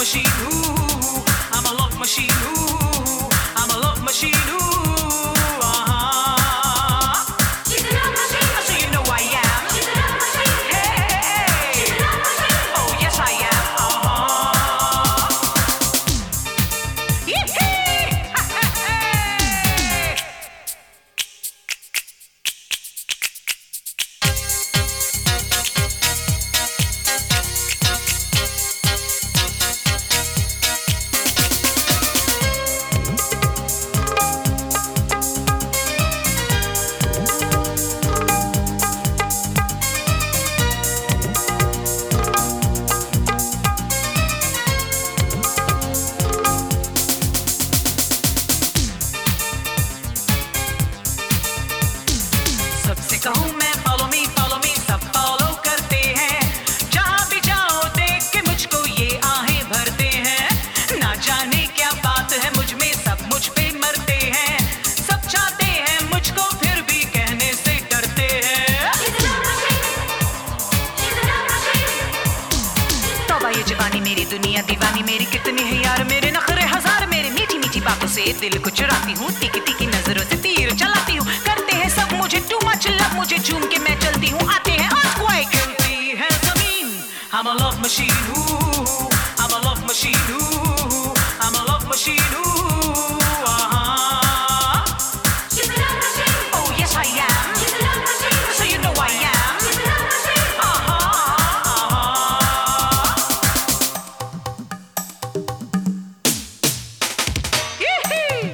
machine. Ooh, I'm a love machine. Ooh, I'm a love machine. Ooh, She's a love machine. so you know I am. She's a love machine. Hey, She's a love machine. oh yes I am. Yee-hee! सबसे कहूँ मैं follow me, सब follow करते हैं। जहाँ भी जाओ देख के मुझको ये आहें भरते हैं। ना जाने क्या बात है मुझ में, सब मुझ पे मरते हैं। सब चाहते हैं मुझको फिर भी कहने से डरते हैं। She's a love machine. She's a love machine. तौबा ये जवानी मेरी दुनिया दीवानी मेरी, कितनी है यार मेरे नखरे हजार मेरे। मीठी मीठी बातों से दिल को चुराती हूँ, तीखी तीखी नजरों से तीर चलाती हूँ। करते हैं सब मुझे टू मच लव, मुझे झूम के मैं चलती हूँ। आते हैं earthquake, हिलती है जमीन। I'm a love machine, ooh, I'm a love machine, ooh, I'm a love machine, ooh, She's a love machine. oh yes I am, She's a love machine. so you know I am. She's a love machine. Yee-hee!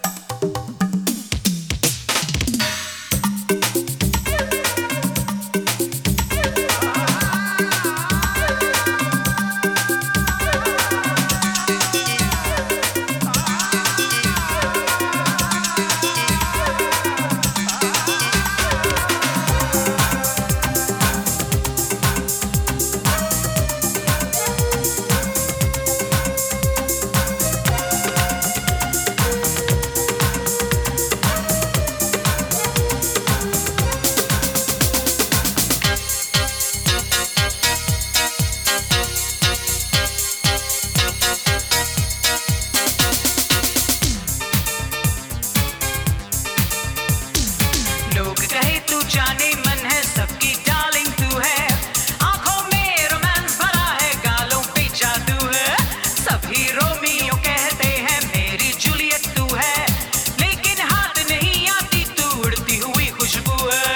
लोग कहे तू जाने मन है सबकी darling तू है। आंखों में रोमांस भरा है, गालों पे जादू है। सभी रोमियो कहते हैं मेरी जूलियट तू है, लेकिन हाथ नहीं आती तू उड़ती हुई खुशबू है।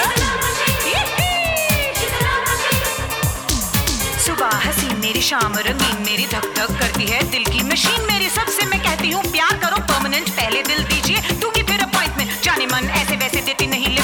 She's a love machine. सुबह हसीन मेरी, शाम रंगीन मेरी, धक धक करती है दिल की मशीन मेरी। सबसे मैं कहती हूँ प्यार करो परमानेंट, पहले दिल दीजिए दूंगी फिर अपॉइंटमेंट। जाने मन ऐसे वैसे देती नहीं